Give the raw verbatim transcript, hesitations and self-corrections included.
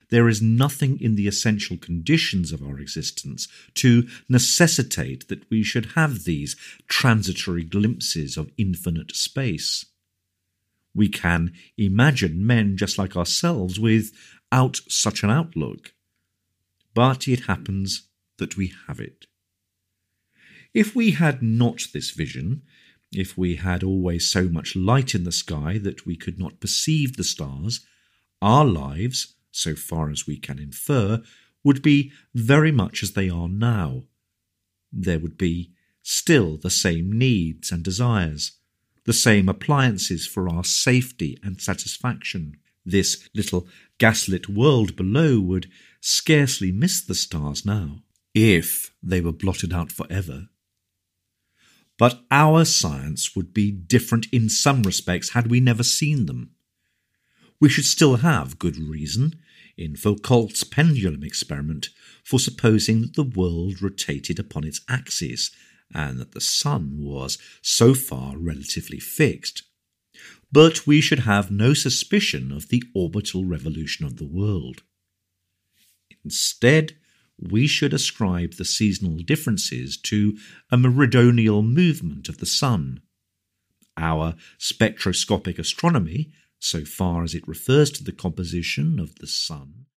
there is nothing in the essential conditions of our existence to necessitate that we should have these transitory glimpses of infinite space. We can imagine men just like ourselves without such an outlook, but it happens that we have it. If we had not this vision, if we had always so much light in the sky that we could not perceive the stars, our lives, so far as we can infer, would be very much as they are now. There would be still the same needs and desires, the same appliances for our safety and satisfaction. This little gaslit world below would scarcely miss the stars now, if they were blotted out forever. But our science would be different in some respects had we never seen them. We should still have good reason, in Foucault's pendulum experiment, for supposing that the world rotated upon its axis, and that the sun was so far relatively fixed. But we should have no suspicion of the orbital revolution of the world. Instead, we should ascribe the seasonal differences to a meridional movement of the sun. Our spectroscopic astronomy, so far as it refers to the composition of the sun,